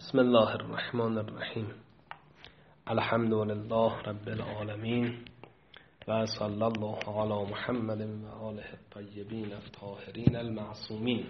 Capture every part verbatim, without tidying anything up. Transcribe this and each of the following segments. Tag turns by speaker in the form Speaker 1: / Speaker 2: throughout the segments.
Speaker 1: بسم الله الرحمن الرحیم. الحمد لله رب العالمین و صلی الله علی محمد و آله الطیبین الطاهرین المعصومین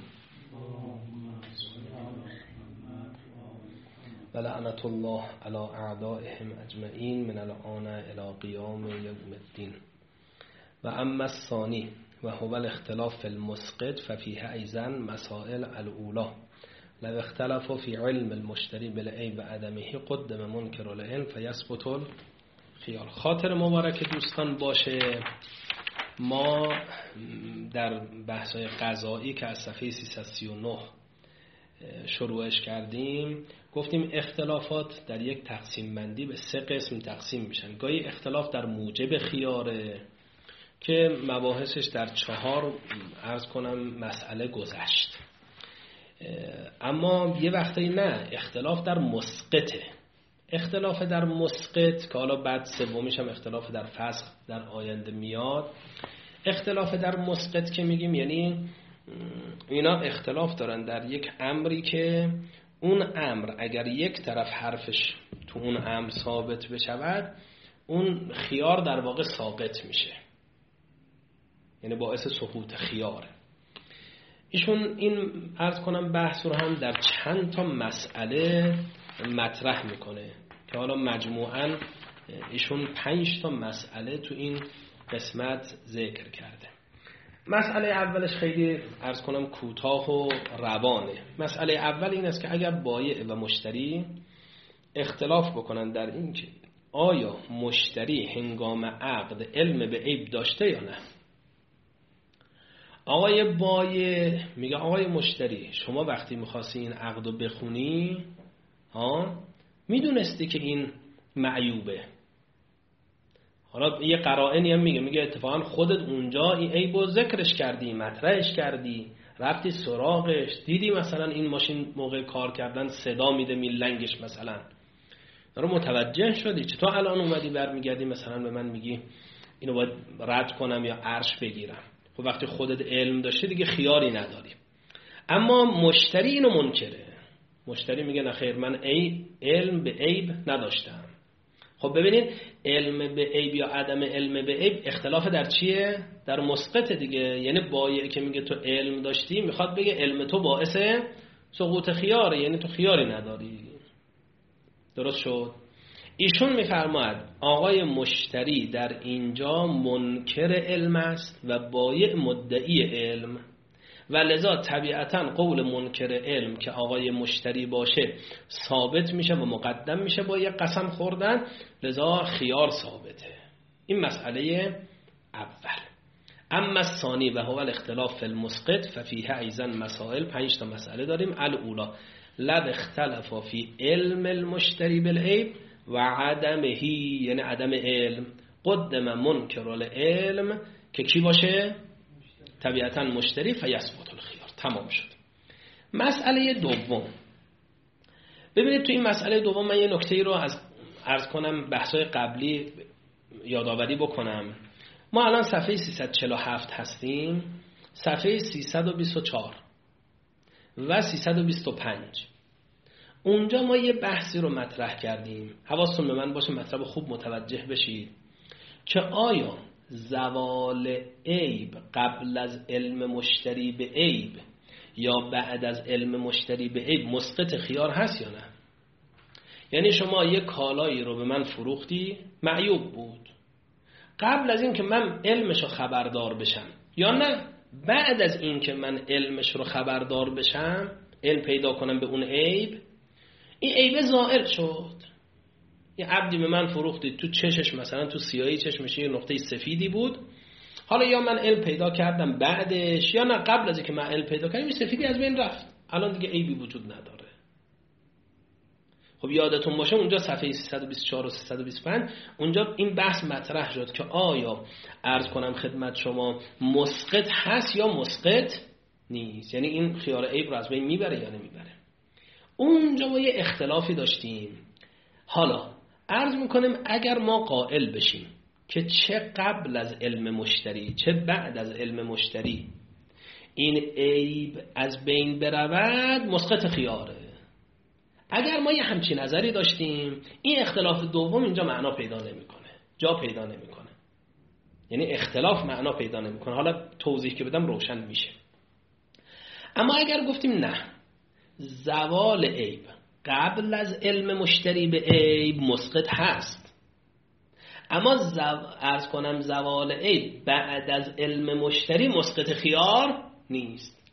Speaker 1: و لعنت الله علی اعدائهم اجمعین من الآن الی قیام یوم الدین. و اما الثانی و هو الاختلاف المسقط ففیه ایضا مسائل الاولی. لو اختلفوا في علم المشتری بالعیب و عدمه قدم منکر العلم فیثبت الخیار. خاطر مبارک دوستان باشه، ما در بحث‌های قضایی که از صفحه سیصد و سی و نه شروعش کردیم گفتیم اختلافات در یک تقسیم بندی به سه قسم تقسیم میشن. گاهی اختلاف در موجب خیاره که مباحثش در چهار عرض کنم مسئله گذشت، اما یه وقتی نه، اختلاف در مسقطه. اختلاف در مسقط که حالا بعد سومیش هم اختلاف در فسخ در آینده میاد. اختلاف در مسقط که میگیم یعنی اینا اختلاف دارن در یک امری که اون امر اگر یک طرف حرفش تو اون امر ثابت بشود اون خیار در واقع ساقط میشه، یعنی باعث سقوط خیاره. ایشون این عرض کنم بحث رو هم در چند تا مسئله مطرح میکنه که حالا مجموعاً ایشون پنج تا مسئله تو این قسمت ذکر کرده. مسئله اولش خیلی عرض کنم کوتاه و روانه. مسئله اول این است که اگر بایع و مشتری اختلاف بکنن در این که آیا مشتری هنگام عقد علم به عیب داشته یا نه. آقای بایع میگه آقای مشتری شما وقتی میخواستی این عقد رو بخونی ها میدونستی که این معیوبه. حالا یه قرائنی هم میگه میگه اتفاقا خودت اونجا این عیب رو ذکرش کردی، مطرحش کردی، رفتی سراغش، دیدی مثلا این ماشین موقع کار کردن صدا میده میلنگش مثلا، رو متوجه شدی. چطور الان اومدی برمیگردی مثلا به من میگی اینو باید رد کنم یا عرش بگیرم؟ خب وقتی خودت علم داشتی دیگه خیاری نداری. اما مشتری اینو منکره. مشتری میگه نه خیر، من ای علم به عیب نداشتم. خب ببینید علم به عیب یا عدم علم به عیب اختلاف در چیه؟ در مسقط دیگه. یعنی بایع که میگه تو علم داشتی میخواد بگه علم تو باعث سقوط خیاره، یعنی تو خیاری نداری. درست شد؟ ایشون میفرماید آقای مشتری در اینجا منکر علم است و بایع مدعی علم و لذا طبیعتا قول منکر علم که آقای مشتری باشه ثابت میشه و مقدم میشه با یک قسم خوردن، لذا خیار ثابته. این مسئله اول. اما ثانی و هو الاختلاف فی المسقط ففیه ایضا مسائل. پنج تا مسئله داریم. الاولا لو اختلف فی علم المشتری بالعیب و عدمه، یعنی عدم علم، قدم منکر العلم که کی باشه؟ طبیعتا مشتری، فیثبت الخیار. تمام شد. مسئله دوم، ببینید تو این مسئله دوم من یه نکته رو از عرض کنم بحث‌های قبلی یادآوری بکنم. ما الان صفحه سیصد و چهل و هفت هستیم، صفحه سیصد و بیست و چهار و سیصد و بیست و پنج. اونجا ما یه بحثی رو مطرح کردیم، حواستون به من باشه مطلب خوب متوجه بشید، که آیا زوال عیب قبل از علم مشتری به عیب یا بعد از علم مشتری به عیب مسقط خیار هست یا نه؟ یعنی شما یه کالایی رو به من فروختی معیوب بود، قبل از این که من علمش رو خبردار بشم یا نه بعد از این که من علمش رو خبردار بشم، علم پیدا کنم به اون عیب، این عیبه زائل شد. یه عبدی به من فروختی، تو چشش مثلا تو سیاهی چشمش یه نقطه سفیدی بود، حالا یا من علم پیدا کردم بعدش یا نه قبل از اینکه من علم پیدا کردم این سفیدی از بین رفت، الان دیگه عیبی وجود نداره. خب یادتون باشه اونجا صفحه سیصد و بیست و چهار و سیصد و بیست و پنج اونجا این بحث مطرح شد که آیا عرض کنم خدمت شما مسقط هست یا مسقط نیست، یعنی این خیار عیب رو از بین میبره یا نمیبره. اونجا ما یه اختلافی داشتیم. حالا عرض میکنیم اگر ما قائل بشیم که چه قبل از علم مشتری چه بعد از علم مشتری این عیب از بین برود مسقط خیاره، اگر ما یه همچین نظری داشتیم، این اختلاف دوم اینجا معنا پیدا نمیکنه، جا پیدا نمیکنه. یعنی اختلاف معنا پیدا نمیکنه. حالا توضیح که بدم روشن میشه. اما اگر گفتیم نه، زوال عیب قبل از علم مشتری به عیب مسقط هست، اما زو... عرض کنم زوال عیب بعد از علم مشتری مسقط خیار نیست.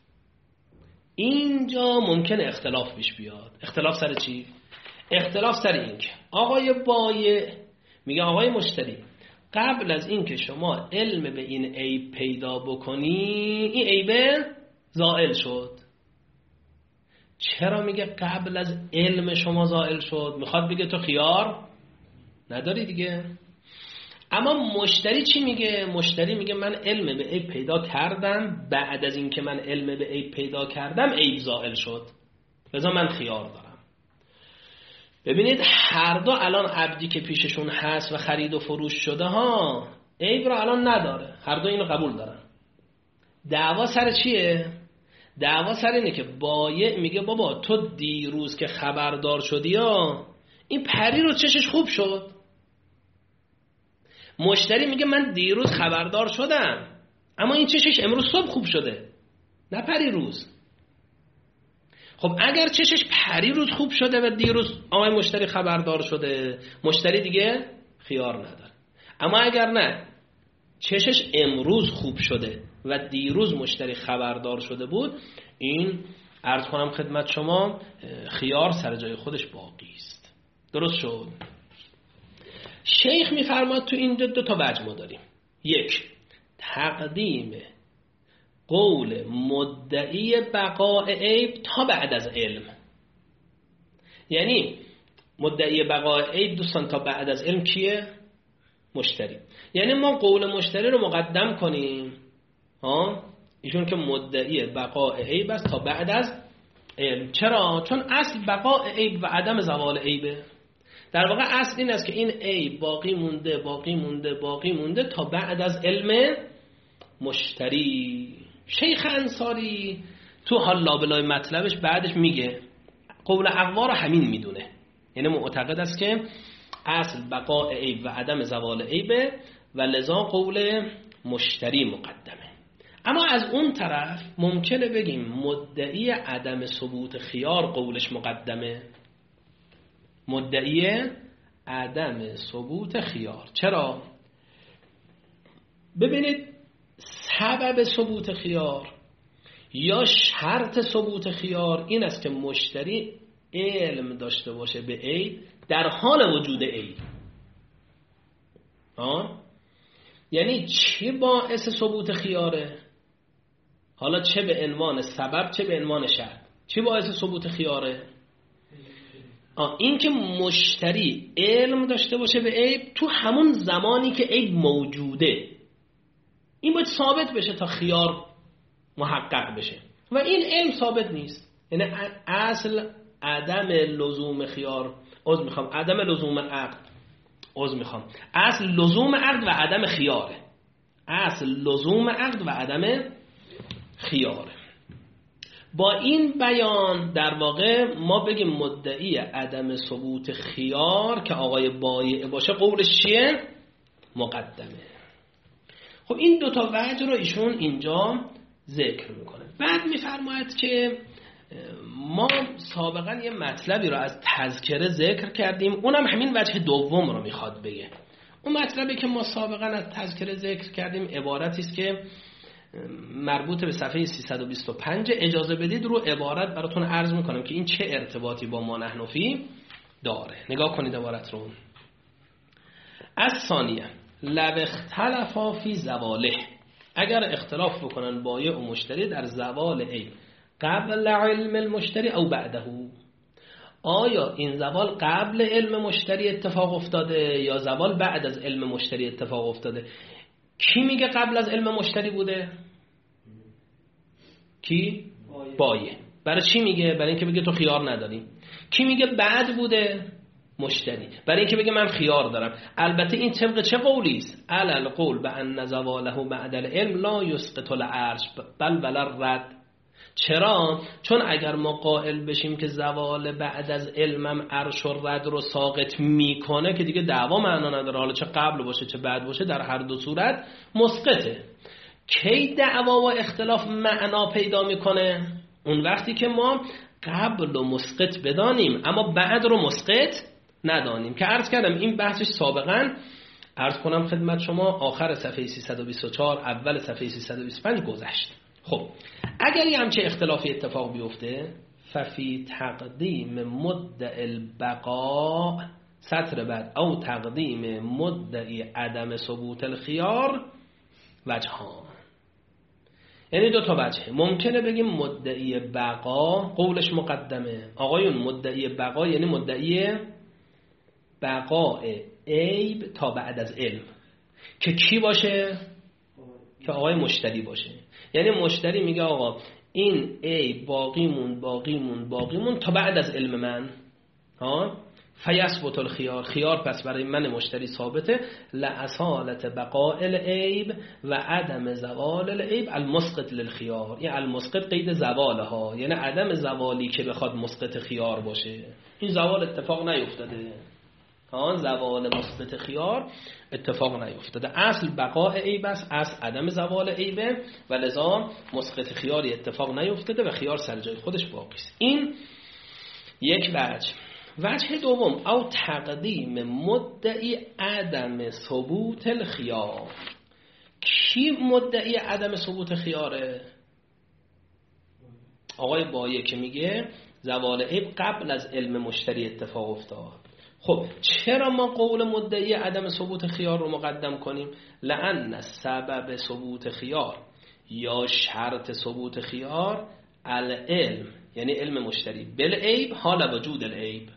Speaker 1: اینجا ممکن اختلاف پیش بیاد. اختلاف سر چی؟ اختلاف سر این که آقای بایع میگه آقای مشتری قبل از این که شما علم به این عیب پیدا بکنی، این عیب زائل شد. چرا میگه قبل از علم شما زائل شد؟ میخواد بگه تو خیار نداری دیگه. اما مشتری چی میگه؟ مشتری میگه من علم به عیب پیدا کردم، بعد از این که من علم به عیب پیدا کردم عیب زائل شد، لذا من خیار دارم. ببینید هر دو الان عبدی که پیششون هست و خرید و فروش شده ها، عیب را الان نداره، هر دو اینو قبول دارن. دعوا سر چیه؟ دعوا سر اینه که بایع میگه بابا تو دیروز که خبردار شدی ها، این پری رو چشش خوب شد. مشتری میگه من دیروز خبردار شدم، اما این چشش امروز صبح خوب شده، نه پری روز. خب اگر چشش پری روز خوب شده و دیروز آقای مشتری خبردار شده، مشتری دیگه خیار نداره. اما اگر نه، چشش امروز خوب شده و دیروز مشتری خبردار شده بود، این عرض کنم خدمت شما خیار سر جای خودش باقی است. درست شد؟ شیخ میفرماد تو این دو تا وجه ما داریم. یک، تقدیم قول مدعی بقاء عیب تا بعد از علم. یعنی مدعی بقاء عیب دوستان تا بعد از علم کیه؟ مشتری. یعنی ما قول مشتری رو مقدم کنیم، ها، ایشون که مدعی بقاء عیب است تا بعد از علم. چرا؟ چون اصل بقاء عیب و عدم زوال عیبه. در واقع اصل این است که این عیب باقی مونده باقی مونده باقی مونده تا بعد از علم مشتری. شیخ انصاری تو حال لابلای مطلبش بعدش میگه قول اقوا رو همین میدونه، یعنی معتقد است که اصل بقاء عیب و عدم زوال عیبه و لذا قول مشتری مقدمه. اما از اون طرف ممکنه بگیم مدعی عدم ثبوت خیار قولش مقدمه. مدعی عدم ثبوت خیار. چرا؟ ببینید سبب ثبوت خیار یا شرط ثبوت خیار این است که مشتری علم داشته باشه به عیب در حال وجود عیب. ها؟ یعنی چی باعث ثبوت خیاره؟ حالا چه به عنوان سبب چه به عنوان شرط. چی باعث ثبوت خیاره؟ این که مشتری علم داشته باشه به عیب تو همون زمانی که عیب موجوده. این باید ثابت بشه تا خیار محقق بشه و این علم ثابت نیست. یعنی اصل عدم لزوم خیار عذر میخوام عدم لزوم عقد عذر میخوام اصل لزوم عقد و عدم خیاره. اصل لزوم عقد و عدم خیاره. با این بیان در واقع ما بگیم مدعی عدم ثبوت خیار که آقای بایع باشه قولش چیه؟ مقدمه. خب این دوتا وجه رو ایشون اینجا ذکر میکنه. بعد میفرماید که ما سابقا یه مطلبی رو از تذکره ذکر کردیم، اونم همین وجه دوم رو میخواد بگه. اون مطلبی که ما سابقا از تذکره ذکر کردیم عبارتی است که مربوط به صفحه سیصد و بیست و پنج. اجازه بدید رو عبارت براتون عرض میکنم که این چه ارتباطی با ما نحن فی داره. نگاه کنید عبارت رو. از ثانیه لو اختلفا فی زواله، اگر اختلاف بکنن بایع و مشتری در زوال عیب قبل علم المشتری او بعده، آیا این زوال قبل علم مشتری اتفاق افتاده یا زوال بعد از علم مشتری اتفاق افتاده؟ کی میگه قبل از علم مشتری بوده؟ کی؟ بایع. برای چی میگه؟ برای اینکه بگه تو خیار نداری. کی میگه بعد بوده؟ مشتری. برای اینکه بگه من خیار دارم. البته این طبق چه قولی است؟ علل قول بان زواله بعد العلم لا یسقط العرش بل ولا رد. چرا؟ چون اگر ما قائل بشیم که زوال بعد از علمم عرش و رد رو ساقط میکنه که دیگه دعوا معنا نداره، حالا چه قبل باشه چه بعد باشه در هر دو صورت مسقطه. کی دعوا و اختلاف معنا پیدا میکنه؟ اون وقتی که ما قبل رو مسقط بدانیم اما بعد رو مسقط ندانیم، که عرض کردم این بحثش سابقا عرض کنم خدمت شما آخر صفحه سیصد و بیست و چهار اول صفحه سیصد و بیست و پنج گذشت. خب اگر یه همچه اختلافی اتفاق بیفته، ففی تقدیم مدع البقاء سطر بعد او تقدیم مدعی عدم ثبوت الخیار وجهان، یعنی دو تا وجه. ممکنه بگیم مدعی بقا قولش مقدمه، آقایون مدعی بقا یعنی مدعی بقاء عیب تا بعد از علم، که کی باشه؟ که آقای مشتری باشه. یعنی مشتری میگه آقا این عیب باقی مون باقی مون باقی مون تا بعد از علم من، ها فیثبت الخیار، خیار پس برای من مشتری ثابته، لأصالت بقاء العیب و عدم زوال العیب المسقط للخیار. این المسقط قید زواله ها، یعنی عدم زوالی که بخواد مسقط خیار باشه. این زوال اتفاق نیفتاده، ها زوال مسقط خیار اتفاق نیفتاده. اصل بقاء عیب است، اصل عدم زوال عیبه و لذا مسقط خیاری اتفاق نیفتاده و خیار سر جای خودش باقی است. این یک وجه. وجه دوم او تقدیم مدعی عدم ثبوت الخیار. کی مدعی عدم ثبوت خیاره؟ آقای بایه که میگه زوال عیب قبل از علم مشتری اتفاق افتاد. خب چرا ما قول مدعی عدم ثبوت خیار رو مقدم کنیم؟ لأن سبب ثبوت خیار یا شرط ثبوت خیار العلم، یعنی علم مشتری بالعیب حال وجود العیب.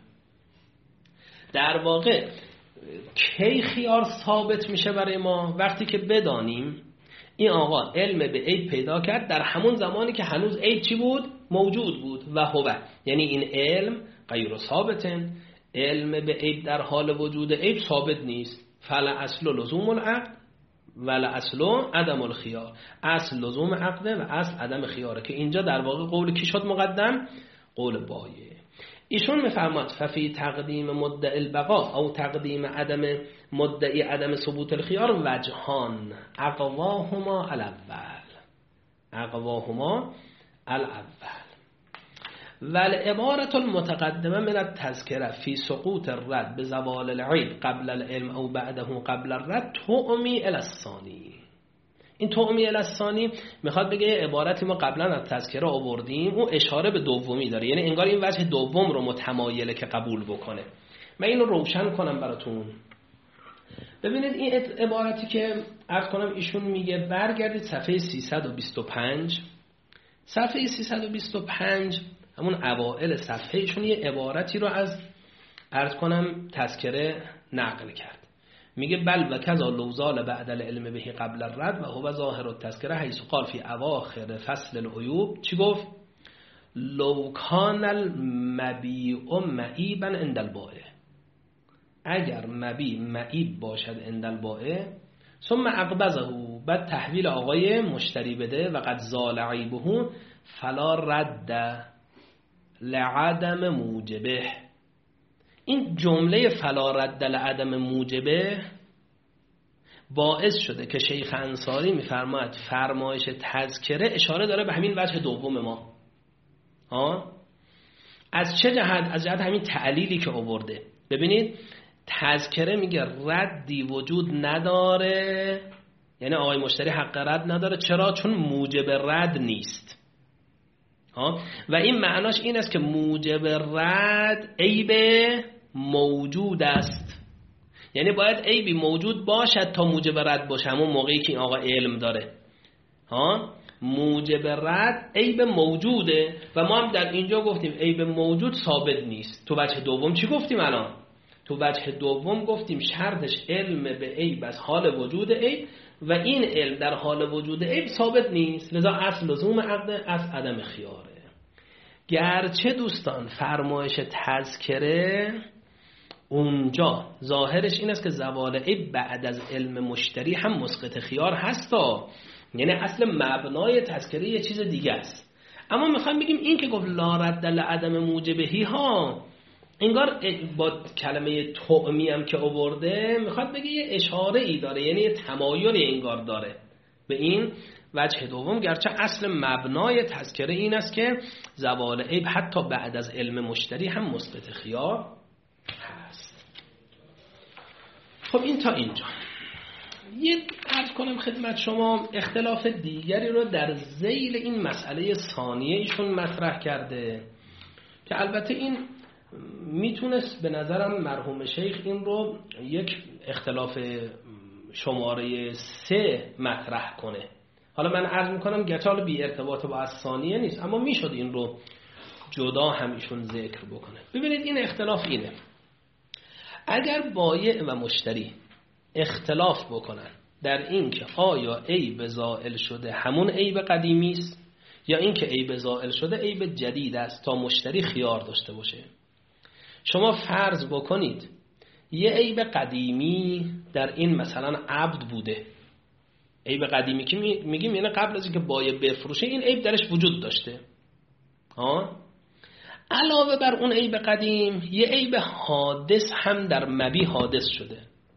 Speaker 1: در واقع کی خیار ثابت میشه برای ما؟ وقتی که بدانیم این آقا علم به عیب پیدا کرد در همون زمانی که هنوز عیب چی بود؟ موجود بود. و هو یعنی این علم غیر ثابتن، علم به عیب در حال وجود عیب ثابت نیست. فل اصل لزوم العقد ولا اصل عدم الخیار، اصل لزوم عقده و اصل عدم خیاره، که اینجا در واقع قول کی شد مقدم؟ قول بایه. ایشون میفرماد ففی تقدیم مدعی البقاء او تقدیم عدم مدعی عدم ثبوت الخیار وجهان اقواهما الاول، اقواهما الاول والعبارة المتقدمه من التذکره فی سقوط الرد بزوال العیب قبل العلم او بعده قبل الرد تعمی الی الثانی. این تعمی الی الثانی میخواد بگه عبارتی ما قبلا از تذکره آوردیم او اشاره به دومی داره، یعنی انگار این وجه دوم رو متمایله که قبول بکنه. من اینو روشن کنم براتون. ببینید این عبارتی که عرض کنم ایشون میگه، برگردید صفحه سیصد و بیست و پنج. صفحه سیصد و بیست و پنج همون اوائل صفحه ایشون یه عبارتی رو از عرض کنم تذکره نقل کرد. میگه بل و کذا لوزال بعد العلم بهی قبل الرد و هو ظاهر التذکره حیث قال فی اواخر فصل العیوب. چی گفت؟ لو کان المبیع معیبا عند البائع، اگر مبیع معیب باشد عند البائع ثم اقبضه، بعد تحویل آقای مشتری بده و قد زال عیبه فلا رد لعدم موجبه. این جمله فلا رد لعدم موجبه باعث شده که شیخ انصاری میفرماید فرمایش تذکره اشاره داره به همین وجه دوم ما. ها؟ از چه جهت؟ از جهت همین تعلیلی که آورده. ببینید تذکره میگه ردی وجود نداره، یعنی آقای مشتری حق رد نداره. چرا؟ چون موجب رد نیست. ها؟ و این معناش این است که موجب رد عیب موجود است، یعنی باید عیبی موجود باشد تا موجب رد باشه، همون موقعی که این آقا علم داره. ها؟ موجب رد عیب موجوده و ما هم در اینجا گفتیم عیب موجود ثابت نیست. تو وجه دوم چی گفتیم الان؟ تو وجه دوم گفتیم شرطش علم به عیب از حال وجود عیب و این علم در حال وجود عیب ثابت نیست، لذا اصل لزوم عقد از عدم خیاره. گرچه دوستان فرمایش تذکره اونجا ظاهرش این است که زوال عیب بعد از علم مشتری هم مسقط خیار هستا، یعنی اصل مبنای تذکره یه چیز دیگه است. اما میخوایم بگیم این که گفت لا رد لعدم موجبهی ها، انگار با کلمه طعمی هم که آورده میخواد بگه یه اشاره ای داره، یعنی یه تمایلی انگار داره به این وجه دوم، گرچه اصل مبنای تذکره این است که زوال عیب حتی بعد از علم مشتری هم مثبت خیار هست. خب این تا اینجا. یه عرض کنم خدمت شما اختلاف دیگری رو در ذیل این مسئله ثانیه ایشون مطرح کرده که البته این میتونست به نظرم مرحوم شیخ این رو یک اختلاف شماره سه مطرح کنه. حالا من عرض میکنم گرچه حالا بی ارتباط با از ثانیه نیست، اما میشد این رو جدا هم ایشون ذکر بکنه. ببینید این اختلاف اینه، اگر بایع و مشتری اختلاف بکنن در این که آیا عیب زائل شده همون عیب قدیمی است یا این که عیب زائل شده عیب جدید است تا مشتری خیار داشته باشه. شما فرض بکنید یه عیب قدیمی در این مثلا عبد بوده. عیب قدیمی که میگیم یعنی قبل از اینکه بایع بفروشه این عیب درش وجود داشته. ها؟ علاوه بر اون عیب قدیم یه عیب حادث هم در مبی حادث شده.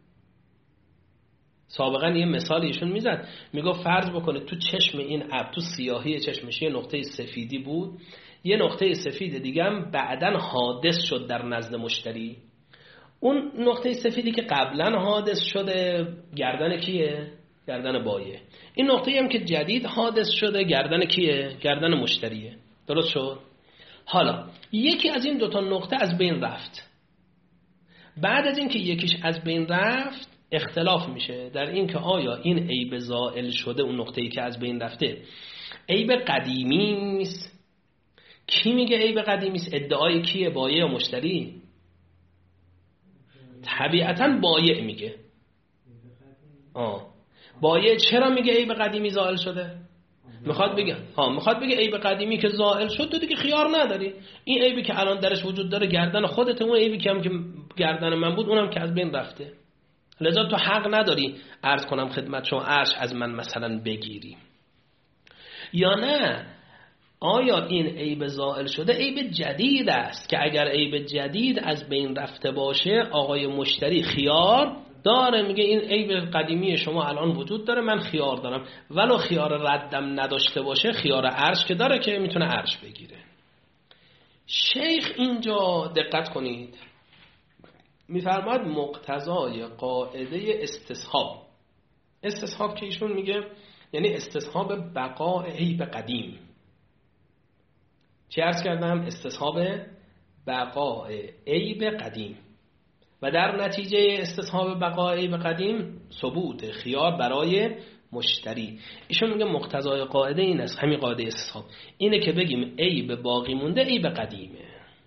Speaker 1: سابقا یه مثالی ایشون میزد، میگه فرض بکنه تو چشم این عبد، تو سیاهی چشمش یه نقطه سفیدی بود، یه نقطه سفید دیگه هم بعداً حادث شد در نزد مشتری. اون نقطه سفیدی که قبلا حادث شده گردن کیه؟ گردن بایع. این نقطه هم که جدید حادث شده گردن کیه؟ گردن مشتریه. درست شد؟ حالا یکی از این دوتا نقطه از بین رفت. بعد از اینکه یکیش از بین رفت اختلاف میشه در این که آیا این عیب زائل شده اون نقطه‌ای که از بین رفته عیب قدیمی است. کی میگه عیب قدیمی است؟ ادعای کیه؟ بایع یا مشتری؟ طبیعتاً بایع میگه. آه بایع چرا میگه عیب قدیمی زائل شده؟ میخواد بگه ها میخواد بگه عیب قدیمی که زائل شد تو دیگه خیار نداری. این عیبی که الان درش وجود داره گردن خودت، اون عیبی که هم که گردن من بود اونم که از بین رفته. لذا تو حق نداری عرض کنم خدمت شما عرش از من مثلا بگیری. یا نه آیا این عیب زائل شده عیب جدید است که اگر عیب جدید از بین رفته باشه آقای مشتری خیار داره، میگه این عیب قدیمی شما الان وجود داره من خیار دارم، ولو خیار ردم نداشته باشه خیار عرش که داره که میتونه عرش بگیره. شیخ اینجا دقت کنید میفرماید مقتضای قاعده استصحاب. استصحاب که ایشون میگه یعنی استصحاب بقاء عیب قدیم. چی عرض کردم؟ استصحاب بقاء عیب قدیم و در نتیجه استصحاب بقاء عیب قدیم ثبوت خیار برای مشتری. ایشون میگه مقتضای قاعده این است، همین قاعده استصحاب اینه که بگیم عیب باقی مونده عیب قدیمه.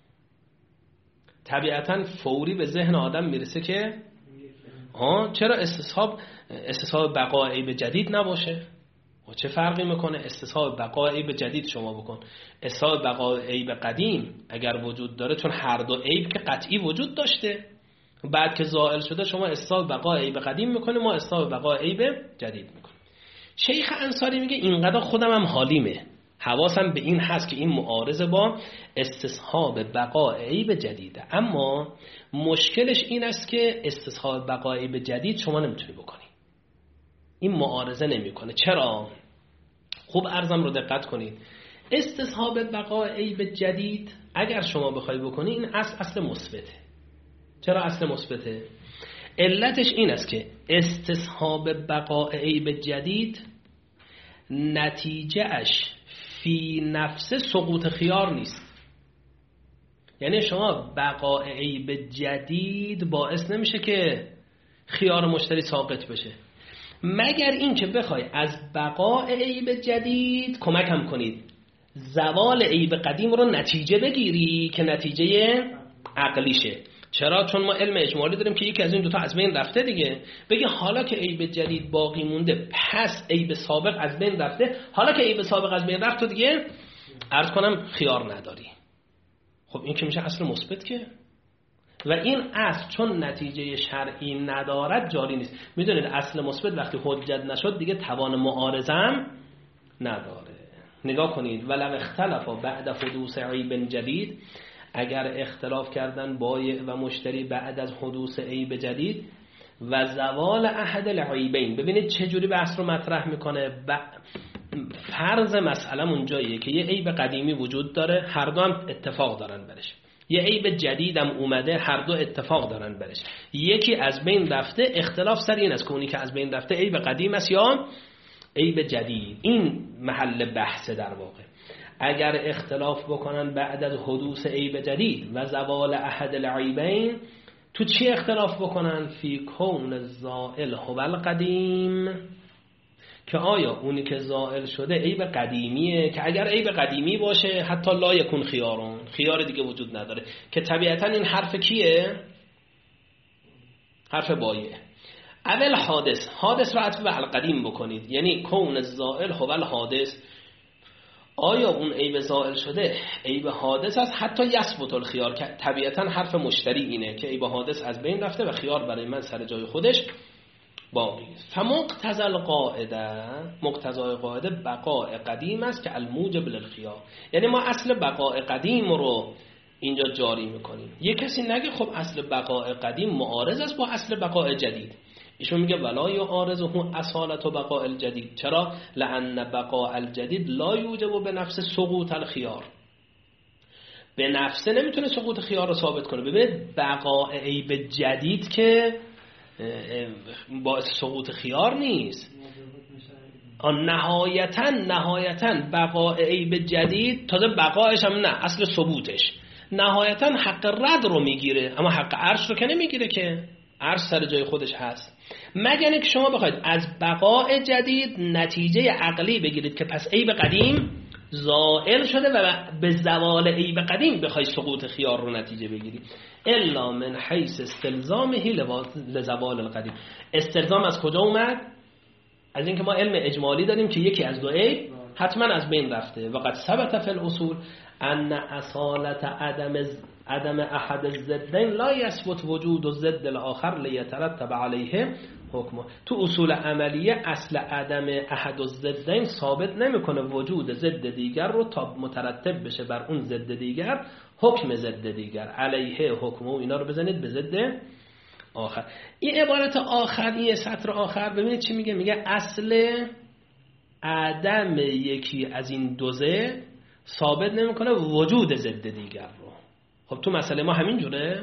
Speaker 1: طبیعتاً فوری به ذهن آدم میرسه که آه چرا استصحاب استصحاب بقاء عیب جدید نباشه؟ و چه فرقی میکنه؟ استصحاب بقاء عیب جدید شما بکن، استصحاب بقاء عیب قدیم اگر وجود داره، چون هر دو عیب که قطعی وجود داشته بعد که زائل شده شما استصحاب بقاء عیب قدیم میکنه، ما استصحاب بقاء عیب جدید میکنه. شیخ انصاری میگه اینقدر خودم هم حالیمه، حواسم به این هست که این معارضه با استصحاب بقاء عیب جدیده، اما مشکلش این است که استصحاب بقاء عیب جدید شما نمیتونی بکنی، این معارضه نمیکنه. چرا؟ خوب عرضم رو دقت کنید. استصحاب بقاء عیب جدید اگر شما بخوای بکنی این اصل اصل مثبته. چرا اصل مثبته؟ علتش این است که استصحاب بقاء عیب جدید نتیجه اش فی نفس سقوط خیار نیست. یعنی شما بقاء عیب جدید باعث نمیشه که خیار مشتری ساقط بشه، مگر این که بخوای از بقاء عیب جدید کمک هم کنید زوال عیب قدیم رو نتیجه بگیری که نتیجه عقلیشه. چرا؟ چون ما علم اجمالی داریم که یکی از این دوتا از بین رفته دیگه. بگی حالا که عیب جدید باقی مونده پس عیب سابق از بین رفته، حالا که عیب سابق از بین رفت تو دیگه عرض کنم خیار نداری. خب این که میشه اصل مثبت که، و این اصل چون نتیجه شرعی ندارد جاری نیست. میدونید اصل مثبت وقتی حجت نشد دیگه توان معارضه هم نداره. نگاه کنید ولو اختلفا بعد حدوث عیب جدید، اگر اختلاف کردن بایع و مشتری بعد از حدوث عیب جدید و زوال احد العیبین. ببینید چه جوری بحث رو مطرح میکنه. ب... فرض مسئله اونجاییه که یه عیب قدیمی وجود داره، هر دو هم اتفاق دارن برش. یه عیب جدیدم اومده، هر دو اتفاق دارن برش. یکی از بین رفته، اختلاف سر این است که اونی که از بین رفته عیب قدیم است یا عیب جدید. این محل بحث در واقع. اگر اختلاف بکنن بعد از حدوث عیب جدید و زوال احد العیبین، تو چی اختلاف بکنن؟ فی کون الزائل هو القدیم، که آیا اونی که زائل شده عیب قدیمیه، که اگر عیب قدیمی باشه حتی لا یکون خیارون، خیار دیگه وجود نداره، که طبیعتا این حرف کیه؟ حرف بایع. اول حادث، حادث رو عطف به القدیم بکنید، یعنی کون الزائل هو الحادث، آیا اون عیب زائل شده عیب حادث است حتی یثبت الخیار، که طبیعتا حرف مشتری اینه که عیب حادث از بین رفته و خیار برای من سر جای خودش باقی است. فمقتضی القاعده، مقتضای قاعده بقاء قدیم است که الموجب للخیار، یعنی ما اصل بقاء قدیم رو اینجا جاری میکنیم. یه کسی نگه خب اصل بقاء قدیم معارض است با اصل بقاء جدید. ایشون میگه ولا یعارضه اصالت و بقاء الجدید. چرا؟ لان بقاء الجدید لا یوجب به نفس سقوط الخیار، به نفسه نمیتونه سقوط خیار رو ثابت کنه. ببینید بقاء عیب جدید که باعث سقوط خیار نیست. نهایتا نهایتا بقاء عیب جدید، تازه بقایش هم نه، اصل ثبوتش نهایتا حق رد رو میگیره، اما حق عرش رو که نمیگیره، که عرش سر جای خودش هست. مگر اینکه شما بخواید از بقاء جدید نتیجه عقلی بگیرید که پس عیب قدیم زائل شده و به زوال عیب قدیم بخوای سقوط خیار رو نتیجه بگیری. الا من حیث استلزامه لزوال القدیم. استلزام از کجا اومد؟ از اینکه ما علم اجمالی داریم که یکی از دو عیب حتما از بین رفته. وقد ثبت فی الاصول ان اصالت عدم عدم احد الضدین لا یثبت وجود الضد الاخر لیترتب علیه حکم. تو اصول عملیه اصل عدم احد الضدین ثابت نمیکنه وجود ضد دیگر رو تا مترتب بشه بر اون ضد دیگر حکم ضد دیگر، علیه حکم. و اینا رو بزنید به ضد آخر. این عبارت آخر، این سطر آخر، ببینید چی میگه. میگه اصل عدم یکی از این دو ضد ثابت نمیکنه وجود ضد دیگر رو. خب تو مسئله ما همین جوره.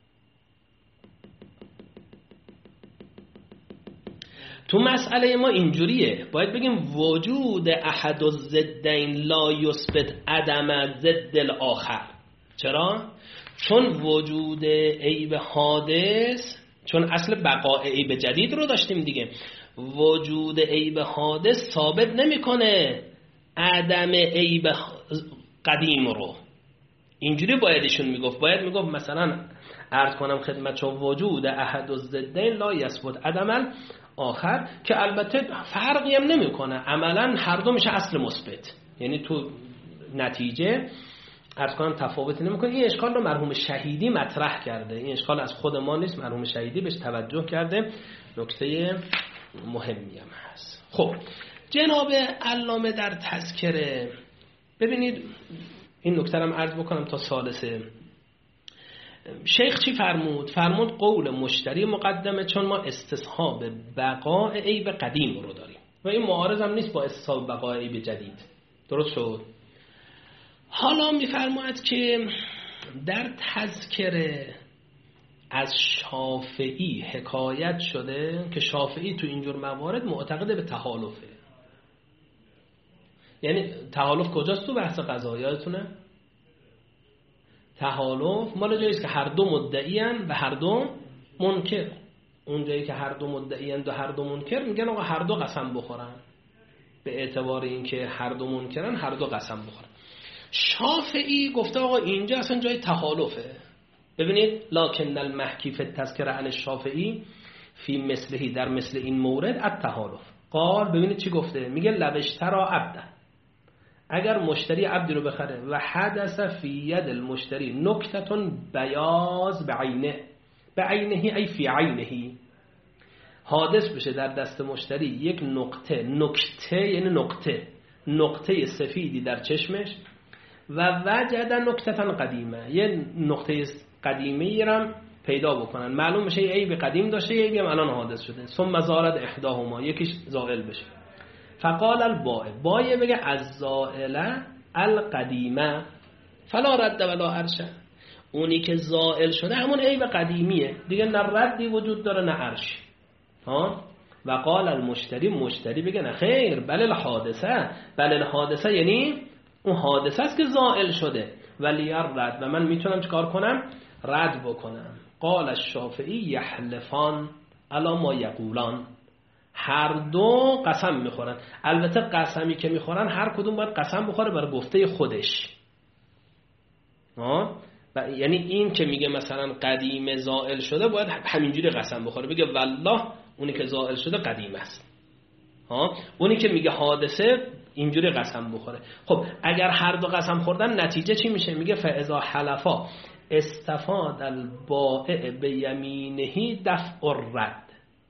Speaker 1: تو مسئله ما اینجوریه، باید بگیم وجود احد الضدین لا یثبت عدم ضد الاخر. چرا؟ چون وجود عیب حادث، چون اصل بقاء عیب جدید رو داشتیم دیگه، وجود عیب حادث ثابت نمیکنه عدم عیب قدیم رو. اینجوری بایدشون میگفت، باید میگفت مثلا عرض کنم خدمت شما وجود احد الضدین لا یثبت عدم آخر، که البته فرقی هم نمیکنه، عملا هر دو میشه اصل مثبت، یعنی تو نتیجه عرض کنم تفاوتی نمیکنه. این اشکال رو مرحوم شهیدی مطرح کرده، این اشکال از خود ما نیست، مرحوم شهیدی بهش توجه کرده، نکته مهمی هم هست. خب جناب علامه در تذکره، ببینید این نکته هم عرض بکنم تا ثالثه. شیخ چی فرمود؟ فرمود قول مشتری مقدمه، چون ما استصحاب بقاء عیب قدیم رو داریم و این معارض هم نیست با استصحاب بقاء عیب جدید. درست شد؟ حالا میفرماید که در تذکره از شافعی حکایت شده که شافعی تو اینجور موارد معتقد به تحالفه. یعنی تحالف کجاست تو بحث قضا؟ یادتونه؟ تحالف مال جاییست که هر دو مدعیان و هر دو منکر. اون جایی که هر دو مدعیان و هر دو منکر میگن آقا هر دو قسم بخورن، به اعتبار اینکه هر دو منکرن هر دو قسم بخورن. شافعی گفته آقا اینجا اصلا جای تحالفه. ببینید لکن المحکی فی التذکره عن الشافعی فی مثلهی، در مثل این مورد التحالف قال. ببینید چی گفته، میگه لوشترا عبدا، اگر مشتری عبدی رو بخره و حدث فی ید المشتری نکتتون بیاض بعینه، بعینهی ای فی عینهی، حادث بشه در دست مشتری یک نقطه، نکته یعنی نقطه، نقطه سفیدی در چشمش و وجد نکته قدیمه، یه نقطه قدیمی رو پیدا بکنن، معلوم میشه یه عیب قدیم داشته، یه عیبی هم الان حادث شده. ثم زارت احداهما، یکیش زائل بشه. فقال البائع، بایع بگه از زائله القدیمه فلا رد ولا عرشه، اونی که زائل شده همون عیب قدیمیه دیگه، نه ردی وجود داره نه عرش. ها و قال المشتری، مشتری بگه نه خیر، بل الحادثه، بل الحادثه یعنی اون حادثه است که زائل شده، ولی رد، و من میتونم چیکار کنم؟ رد بکنم. قال الشافعی یحلفان الا ما یقولان، هر دو قسم میخورن. البته قسمی که میخورن هر کدوم باید قسم بخوره بر گفته خودش. ها و یعنی این که میگه مثلا قدیم زائل شده باید همینجوری قسم بخوره، بگه والله اونی که زائل شده قدیم است. ها اونی که میگه حادثه اینجوری قسم بخوره. خب اگر هر دو قسم خوردن نتیجه چی میشه؟ میگه فاذا حلفا استفاد البائع بیمینه دفع الرد،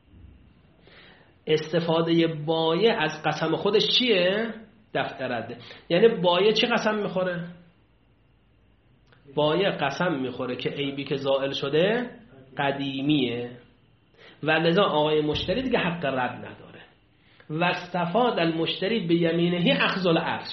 Speaker 1: استفاده بایع از قسم خودش چیه؟ دفع رده. یعنی بایع چی قسم میخوره؟ بایع قسم میخوره که عیبی که زائل شده قدیمیه و لذا آقای مشتری دیگه حق رد نداره. و استفاد المشتری به یمینه اخذ العرش،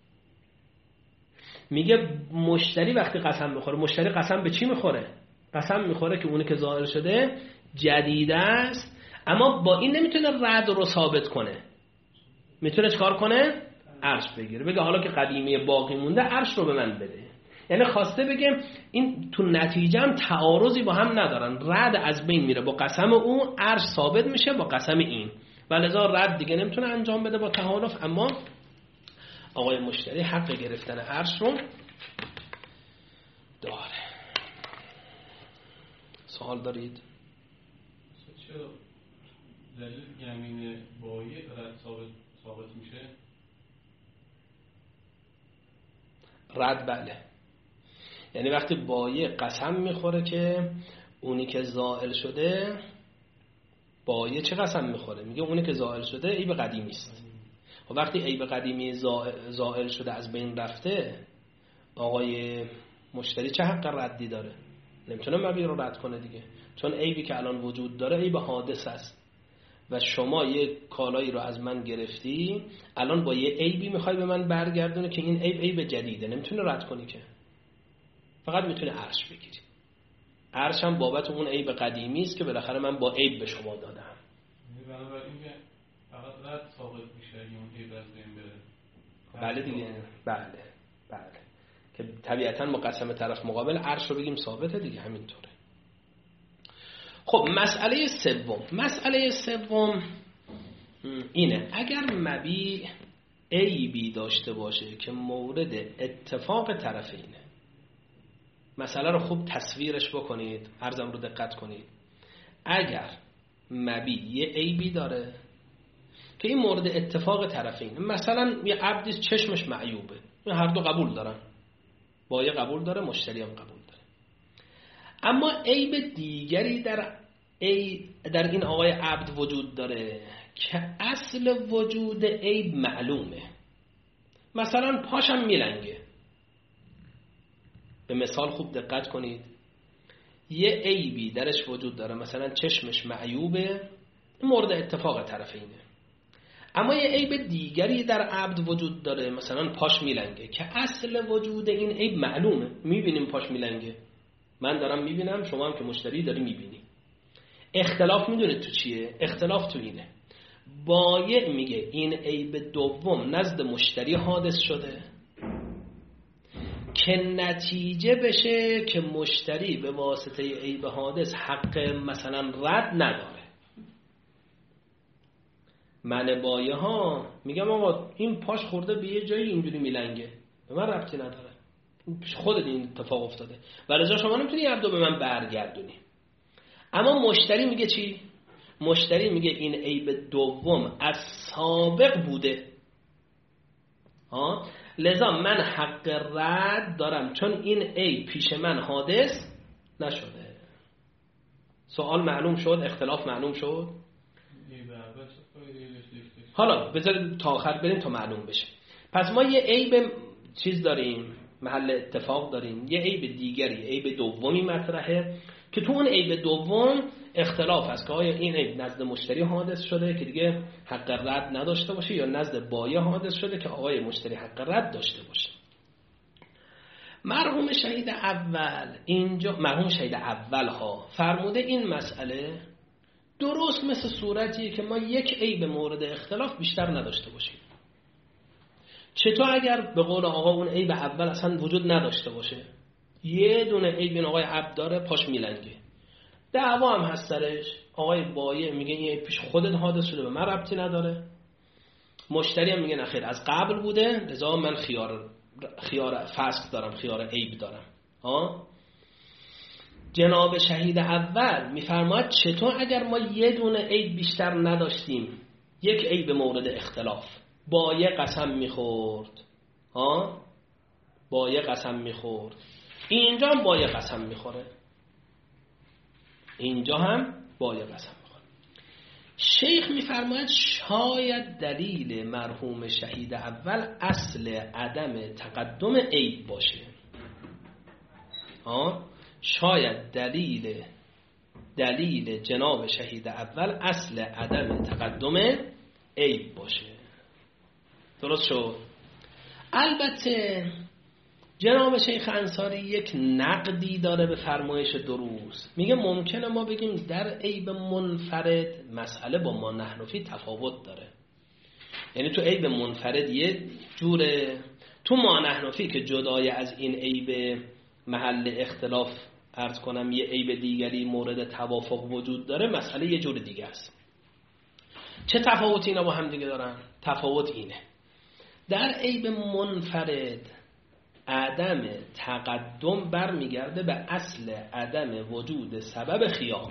Speaker 1: میگه مشتری وقتی قسم میخوره، مشتری قسم به چی میخوره؟ قسم میخوره که اونی که زائل شده جدید است، اما با این نمیتونه رد رو ثابت کنه. میتونه چکار کنه؟ عرش بگیره، بگه حالا که قدیمی باقی مونده عرش رو به من بده. یعنی خواسته بگه این تو نتیجه هم تعارضی با هم ندارن، رد از بین میره با قسم اون، عرش ثابت میشه با قسم این، ولذا رد دیگه نمیتونه انجام بده با تحالف. اما آقای مشتری حق گرفتن عرش رو داره. سوال دارید؟
Speaker 2: چرا دلیل یمین بایع رد ثابت ثابت میشه؟
Speaker 1: رد بله، یعنی وقتی بایع قسم میخوره که اونی که زائل شده، بایع چه قسم میخوره؟ میگه اونی که زائل شده عیب قدیمی است. و وقتی عیب قدیمی زائل شده از بین رفته، آقای مشتری چه حق ردی داره؟ نمیتونه مبیع رو رد کنه دیگه، چون عیبی که الان وجود داره عیب حادث است و شما یه کالایی رو از من گرفتی، الان با یه عیبی میخوای به من برگردونه که این عیب عیب جدیده، نمیتونه رد کنی که، فقط میتونه عرش بگیری. عرش هم بابت اون عیب قدیمی است که بالاخره من با عیب به شما دادم.
Speaker 2: بنابراین که فقط رد ثابت میشه اگه اون عیب از بین بره.
Speaker 1: بله دیگه، بله بله، که طبیعتاً با قسم طرف مقابل عرش رو بگیم ثابته دیگه، همینطوره. خب مسئله سوم، مسئله سوم اینه اگر مبیع عیبی داشته باشه که مورد اتفاق طرفینه. مسئله رو خوب تصویرش بکنید، عرضم رو دقت کنید. اگر مبیع یه عیبی داره که این مورد اتفاق طرفینه، مثلا یه عبدی چشمش معیوبه، هر دو قبول دارن، بایع قبول داره، مشتری هم قبول داره، اما عیب دیگری در ای در این آقای عبد وجود داره که اصل وجود عیب معلومه. مثلا پاشم میلنگه، به مثال خوب دقت کنید، یه عیبی درش وجود داره، مثلا چشمش معیوبه، مورد اتفاق طرفینه، اما یه عیب دیگری در عبد وجود داره، مثلا پاش میلنگه که اصل وجود این عیب معلومه، میبینیم پاش میلنگه، من دارم میبینم، شما هم که مشتری داری میبینی. اختلاف میدونید تو چیه؟ اختلاف تو اینه، بایع میگه این عیب دوم نزد مشتری حادث شده که نتیجه بشه که مشتری به واسطه عیب حادث حق مثلا رد نداره. من بایع ها میگم آقا این پاش خورده به یه جایی اینجوری میلنگه، به من ربطی نداره، خودت این اتفاق افتاده و لذا شما نمیتونی عبدو به من برگردونی. اما مشتری میگه چی؟ مشتری میگه این عیب دوم از سابق بوده، ها، لذا من حق رد دارم چون این عیب پیش من حادث نشده. سوال معلوم شد؟ اختلاف معلوم شد؟ حالا بذارید تا آخر بریم تا معلوم بشه. پس ما یه عیب چیز داریم، محل اتفاق داریم، یه عیب دیگری، عیب دومی مطرحه که تو اون عیب دوم اختلاف هست که آیا این عیب نزد مشتری حادث شده که دیگه حق رد نداشته باشه یا نزد بایع حادث شده که آقای مشتری حق رد داشته باشه. مرحوم شهید اول اینجا، مرحوم شهید اول ها فرموده این مسئله درست مثل صورتیه که ما یک عیب مورد اختلاف بیشتر نداشته باشیم. چطور اگر به قول آقا اون عیب اول اصلا وجود نداشته باشه، یه دونه عیب این آقای عبد داره پاش میلنگه، دعوا هم هست سرش، آقای بایع میگه این عیب پیش خودت حادث شده به من ربطی نداره، مشتری هم میگه نخیر از قبل بوده لذا من خیار خیار فسق دارم، خیار عیب دارم. ها جناب شهید اول میفرماید چطور اگر ما یه دونه عیب بیشتر نداشتیم، یک عیب مورد اختلاف، بایع قسم میخورد، ها بایع قسم میخورد، اینجا هم بایع قسم میخوره، اینجا هم بایع قسم میخوره. شیخ میفرماید شاید دلیل مرحوم شهید اول اصل عدم تقدم عیب باشه. ها شاید دلیل دلیل جناب شهید اول اصل عدم تقدم عیب باشه. درست شد؟ البته جناب شیخ انصاری یک نقدی داره به فرمایش دروس، میگه ممکنه ما بگیم در عیب منفرد مسئله با ما نحنفی تفاوت داره، یعنی تو عیب منفرد یه جوره، تو ما نحنفی که جدای از این عیب محل اختلاف عرض کنم یه عیب دیگری مورد توافق وجود داره، مسئله یه جور دیگه است. چه تفاوتی اینا با هم دیگه دارن؟ تفاوت اینه، در عیب منفرد عدم تقدم برمیگرده به اصل عدم وجود سبب خیار.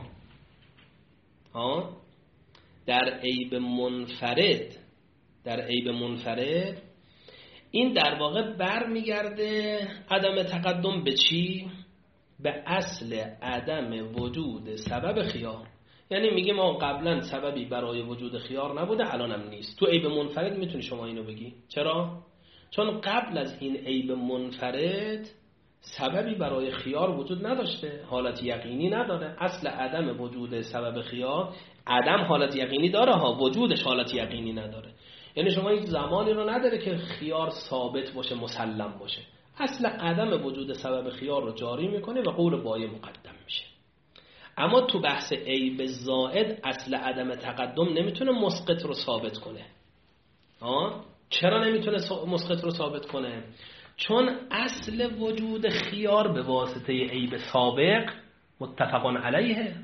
Speaker 1: ها در عیب منفرد در عیب منفرد این در واقع برمیگرده عدم تقدم به چی؟ به اصل عدم وجود سبب خیار. یعنی میگه ما قبلا سببی برای وجود خیار نبوده الانم نیست. تو عیب منفرد میتونی شما اینو بگی. چرا؟ چون قبل از این عیب منفرد سببی برای خیار وجود نداشته، حالت یقینی نداره. اصل عدم وجود سبب خیار، عدم حالت یقینی داره ها، وجودش حالت یقینی نداره. یعنی شما این زمانی رو نداره که خیار ثابت باشه، مسلم باشه. اصل عدم وجود سبب خیار رو جاری میکنه و قول بایع مقدم میشه. اما تو بحث عیب زائد اصل عدم تقدم نمیتونه مسقط رو ثابت کنه. ها؟ چرا نمیتونه مسقط رو ثابت کنه؟ چون اصل وجود خیار به واسطه عیب سابق متفقان علیه.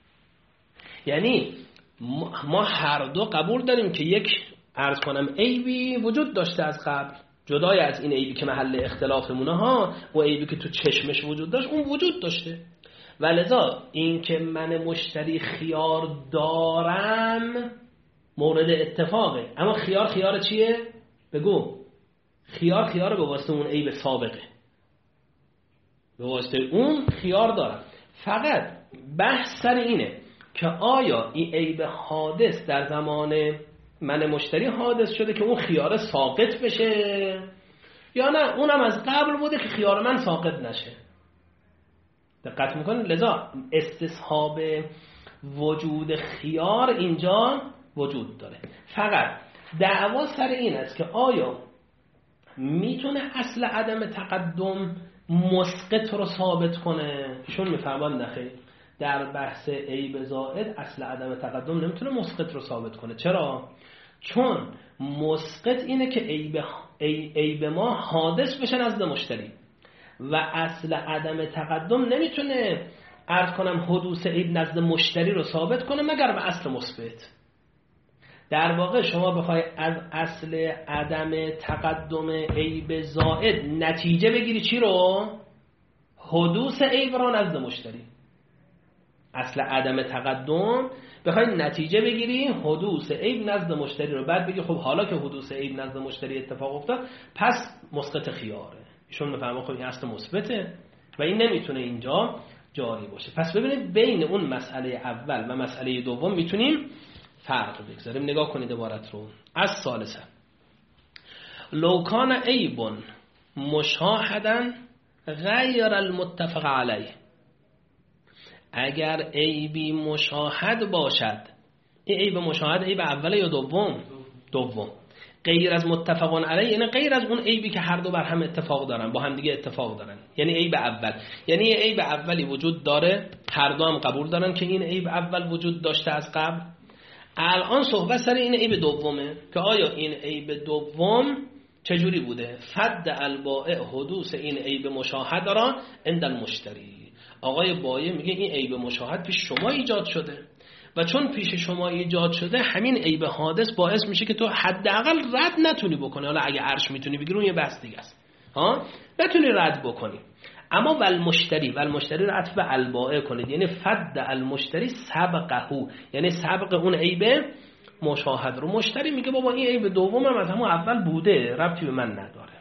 Speaker 1: یعنی ما هر دو قبول داریم که یک عرض کنم عیبی وجود داشته از قبل، جدای از این عیبی که محل اختلافمونه ها، و عیبی که تو چشمش وجود داشت اون وجود داشته. ولذا این که من مشتری خیار دارم مورد اتفاقه، اما خیار خیار چیه؟ بگو. خیار خیار به واسطه اون عیب سابقه، به واسطه اون خیار دارم. فقط بحث سر اینه که آیا این عیب حادث در زمان من مشتری حادث شده که اون خیار ساقط بشه، یا نه اونم از قبل بوده که خیار من ساقط نشه. دقت میکنید؟ لذا استصحاب وجود خیار اینجا وجود داره. فقط دعوا سر این است که آیا میتونه اصل عدم تقدم مسقط رو ثابت کنه؟ ایشون میفرمان نخیر، در بحث عیب زائد اصل عدم تقدم نمیتونه مسقط رو ثابت کنه. چرا؟ چون مسقط اینه که عیب عیب ما حادث بشه نزد مشتری، و اصل عدم تقدم نمیتونه عرض کنم حدوث عیب نزد مشتری رو ثابت کنه مگر به اصل مثبت. در واقع شما بخوای از اصل عدم تقدم عیب زائد نتیجه بگیری چی رو؟ حدوث عیب رو نزد مشتری. اصل عدم تقدم بخوای نتیجه بگیری حدوث عیب نزد مشتری رو، بعد بگی خب حالا که حدوث عیب نزد مشتری اتفاق افتاد پس مسقط خیاره. ایشون میفهمه خب این اصل مثبته و این نمیتونه اینجا جاری باشه. پس ببینید بین اون مسئله اول و مسئله دوم میتونیم فرق بگذاریم. نگاه کنید عبارت رو. از ثالثه لو کان عیب مشاهدا غیر المتفق علیه، اگر عیبی مشاهد باشد، این عیب مشاهد عیب اوله یا دوم؟ دوم. غیر از متفقان علیه یعنی غیر از اون عیبی که هر دو بر هم اتفاق دارن، با هم دیگه اتفاق دارن، یعنی عیب اول، یعنی یه عیب اولی وجود داره، هر دو هم قبول دارن که این عیب اول وجود داشته از قبل. الان صحبت سر این عیب دومه که آیا این عیب دوم چجوری بوده؟ فد البائع حدوث این عیب مشاهد را عند المشتری. آقای بایع میگه این عیب مشاهد پیش شما ایجاد شده و چون پیش شما ایجاد شده همین عیب حادث باعث میشه که تو حداقل رد نتونی بکنی. حالا اگه عرش میتونی بگیری اون یه بحث دیگه است، ها نتونی رد بکنی. اما ول مشتری، ول مشتری رو عطف به البائع کنید، یعنی فد المشتری سبقه، یعنی سبق اون عیب مشاهد رو. مشتری میگه بابا این عیب دوم هم از همون اول بوده، ربطی به من نداره.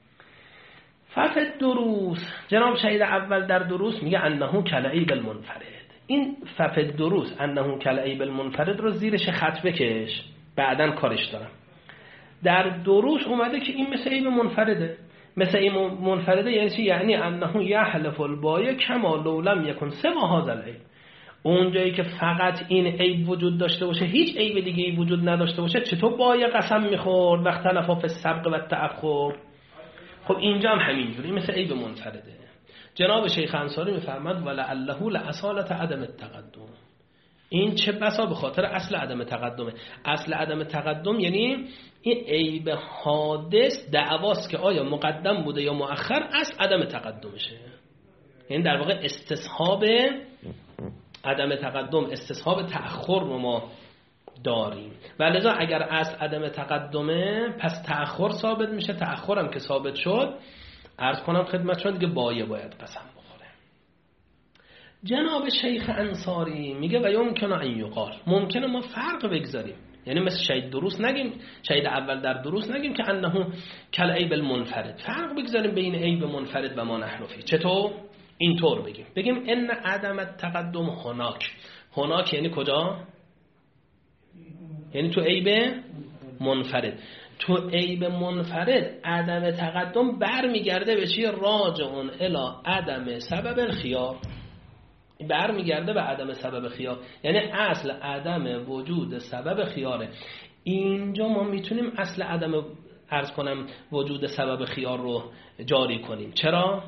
Speaker 1: ففد دروس، جناب شهید اول در دروس میگه انه کالعیب المنفرد. این ففد دروس انه کالعیب المنفرد رو زیرش خط بکش، بعدن کارش دارم. در دروس اومده که این مثل عیب منفرده. مثل عیب منفرده یعنی چی؟ یعنی انه یحلف البایع کما لو لم یکن سوا هذا العیب. اونجایی که فقط این عیب وجود داشته باشه، هیچ عیب دیگه ای وجود نداشته باشه، چطور بایع قسم میخورد وقت تلفا فی السبق و التأخر؟ خب اینجا هم همینجوری مثل عیب منفرده. جناب شیخ انصاری میفرماد ولعله لاصالة عدم التقدم. این چه بسا به خاطر اصل عدم تقدمه. اصل عدم تقدم یعنی این عیب حادث دعواست که آیا مقدم بوده یا مؤخر، اصل عدم تقدمشه. یعنی در واقع استصحاب عدم تقدم، استصحاب تأخر رو ما داریم و لذا اگر اصل عدم تقدمه پس تأخر ثابت میشه. تأخرم که ثابت شد، عرض کنم خدمتتون دیگه بایع باید قسم بخوره. جناب شیخ انصاری میگه و یمکن ان یقال، ممکنه ما فرق بگذاریم، یعنی مثل شهید دروس نگیم، شهید اول در دروس نگیم که انه کالعیب المنفرد، فرق بگذاریم بین عیب منفرد و ما نحن فیه. چطور؟ اینطور بگیم بگیم ان عدم التقدم هناک. هناک یعنی کجا؟ یعنی تو عیب منفرد. تو عیب منفرد عدم تقدم برمیگرده به چی؟ راجعون الی عدم سبب الخیار، برمیگرده به عدم سبب خیار، یعنی اصل عدم وجود سبب خیاره. اینجا ما میتونیم اصل عدم عرض کنم وجود سبب خیار رو جاری کنیم. چرا؟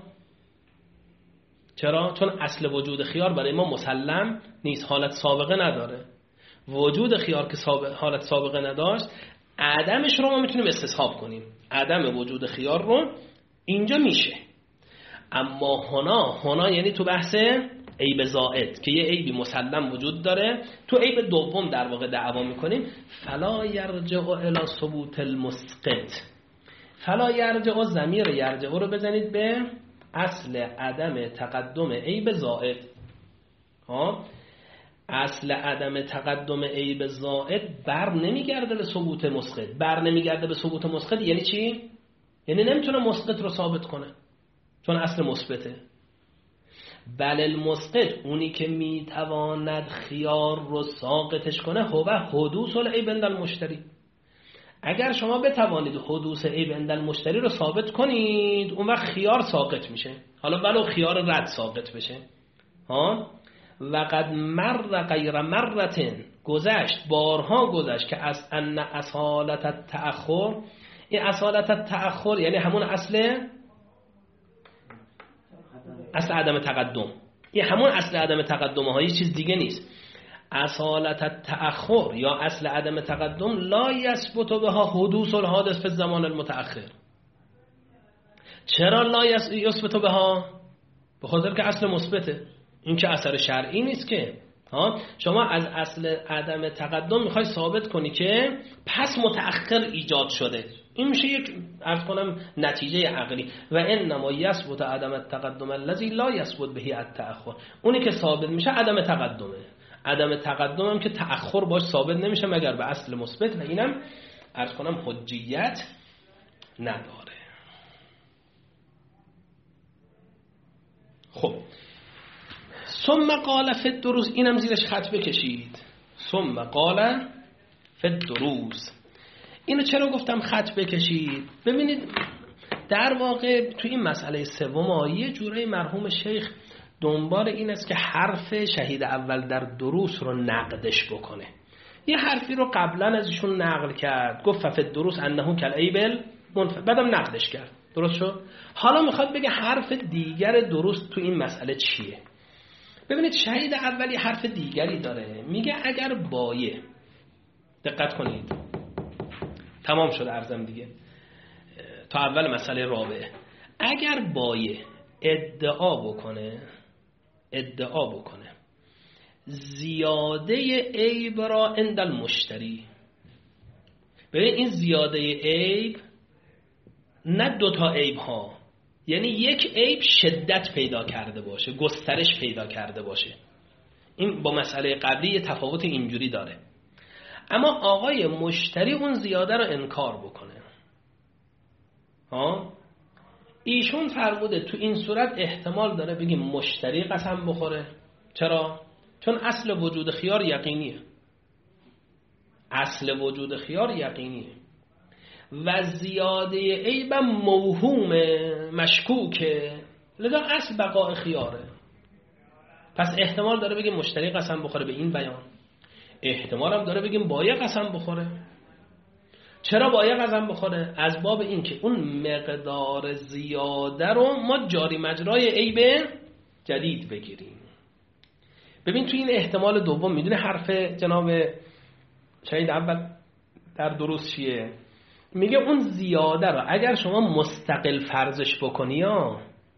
Speaker 1: چرا؟ چون اصل وجود خیار برای ما مسلم نیست، حالت سابقه نداره. وجود خیار که سابق، حالت سابقه نداشت، عدمش رو ما میتونیم استصحاب کنیم. عدم وجود خیار رو اینجا میشه. اما هنا، هنا یعنی تو بحث عیب زائد که یه عیبی مسلم وجود داره، تو عیب دوم در واقع دعوا میکنیم. فلا یرجع الی ثبوت المسقط. فلا یرجع، ضمیر یرجع رو بزنید به اصل عدم تقدم عیب زائد. ها، اصل عدم تقدم عیب زائد بر نمیگرده به ثبوت مسقط. بر نمیگرده به ثبوت مسقط یعنی چی؟ یعنی نمیتونه مسقط رو ثابت کنه چون اصل مثبته. بل المسقط، اونی که میتواند خیار رو ساقطش کنه، هو حدوث العیب عند المشتری. اگر شما بتوانید حدوث عیب عند المشتری رو ثابت کنید، اون وقت خیار ساقط میشه. حالا ولو خیار رد ساقط بشه. ها، وقد مر غیر مرتين، گذشت، بارها گذشت که از ان اصالت التأخر، این اصالت التأخر یعنی همون اصل اصل عدم تقدم، این همون اصل عدم تقدمه ها، چیز دیگه نیست. اصالت التأخر یا اصل عدم تقدم لا یثبت بها حدوث الحادث فی الزمان المتأخر. چرا لا یثبت بها؟ به خاطر که اصل مثبته. این که اثر شرعی نیست که. ها، شما از اصل عدم تقدم میخوای ثابت کنی که پس متأخر ایجاد شده. این میشه یک عرض کنم نتیجه عقلی. و انما یثبت عدم التقدم الذی لا یثبت به التأخر. اونی که ثابت میشه عدم تقدمه. عدم تقدم هم که تأخر باش ثابت نمیشه مگر به اصل مثبت، و اینم عرض کنم حجیت نداره. خب ثم قال فی الدروس، اینم زیرش خط بکشید. ثم قال فی الدروس، اینو چرا گفتم خط بکشید؟ ببینید در واقع تو این مسئله سوم یه جوری مرحوم شیخ دنبال این است که حرف شهید اول در دروس رو نقدش بکنه. یه حرفی رو قبلا ازشون نقل کرد، گفت ففت دروس انه کالعیبل منفرد، بعدم نقدش کرد، درست شد؟ حالا میخواد بگه حرف دیگر درست تو این مسئله چیه. ببینید شهید اولی حرف دیگری داره، میگه اگر بایه، دقت کنید تمام شد عرضم دیگه تا اول مسئله رابعه، اگر بایه ادعا بکنه ادعا بکنه زیاده عیب را عند المشتری، ببین این زیاده عیب نه دوتا عیب ها، یعنی یک عیب شدت پیدا کرده باشه، گسترش پیدا کرده باشه، این با مسئله قبلی یه تفاوت اینجوری داره. اما آقای مشتری اون زیاده رو انکار بکنه، ها ایشون فرموده تو این صورت احتمال داره بگیم مشتری قسم بخوره. چرا؟ چون اصل وجود خیار یقینیه، اصل وجود خیار یقینیه و زیاده عیبم موهومه، مشکوکه، لذا اصل بقاء خیاره. پس احتمال داره بگیم مشتری قسم بخوره به این بیان، احتمال هم داره بگیم بایع قسم بخوره. چرا بایع قسم بخوره؟ از باب این که اون مقدار زیاده رو ما جاری مجرای عیب جدید بگیریم. ببین تو این احتمال دوم میدونه حرف جناب شهید اول در درست چیه؟ میگه اون زیاده رو اگر شما مستقل فرضش بکنی یا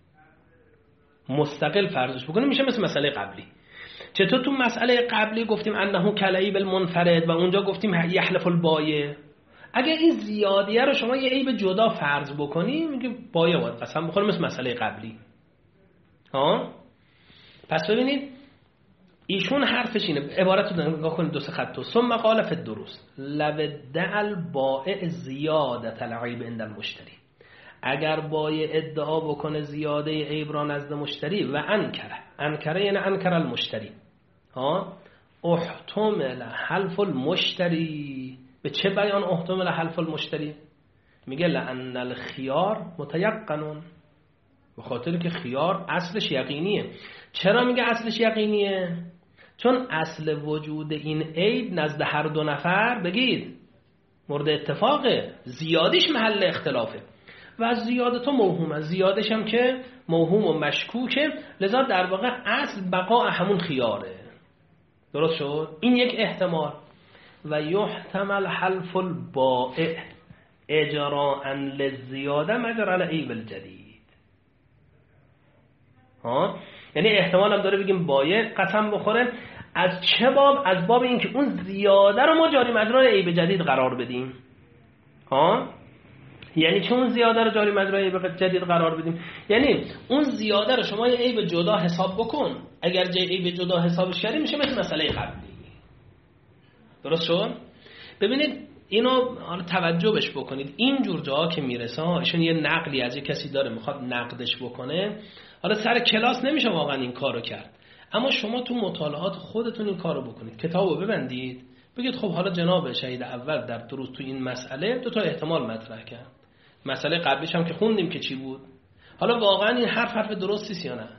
Speaker 1: مستقل فرضش بکنی میشه مثل مسئله قبلی. چطور تو مسئله قبلی گفتیم انه کالعیب المنفرد و اونجا گفتیم یحلف البایع، اگر این زیادیه رو شما یه عیب جدا فرض بکنی میگه بایع باید قسم بخوره مثل مسئله قبلی. ها پس ببینید ایشون حرفش اینه، عبارت رو نگاه کنید دو سه خط. ثم قال فی الدروس لو ادعى البائع زیادة العیب عند المشتری، اگر بایع ادعا بکنه زیاده عیب را نزد مشتری و انکره، انکره یعنی انکر المشتری، ها احتمل حلف المشتری. به چه بیان احتمل حلف المشتری؟ میگه لأن الخيار متيقن، به خاطر که خیار اصلش یقینیه. چرا میگه اصلش یقینیه؟ چون اصل وجود این عیب نزد هر دو نفر بگید مورد اتفاقه، زیادیش محل اختلافه و زیادتو موهومه، زیادش هم که موهوم و مشکوکه، لذا در واقع اصل بقا همون خیاره. درست شد؟ این یک احتمال. و یحتمل حلف البائع اجراء للزیاده مجرى العیب الجدید. ها یعنی احتمال هم داره بگیم بایع قسم بخوره از چه باب؟ از باب این که اون زیاده رو ما جاری مجرای عیب جدید قرار بدیم. ها یعنی چه اون زیاده رو جاری مجرای عیب جدید قرار بدیم؟ یعنی اون زیاده رو شما یه عیب جدا حساب بکن، اگر جای عیب جدا حسابش کردی میشه مثل مسئله قبلی. درست شد؟ ببینید اینو توجه بش بکنید، این جور جاها که میرسه ها، ایشون یه نقلی از یه کسی داره میخواد نقدش بکنه، حالا سر کلاس نمیشه واقعا این کارو کرد، اما شما تو مطالعات خودتون این کارو بکنید، کتابو ببندید بگید خب حالا جناب شهید اول در دروس تو این مسئله دو تا احتمال مطرح کرد، مسئله قبلیش هم که خوندیم که چی بود، حالا واقعا این حرف حرف درستیست یا نه؟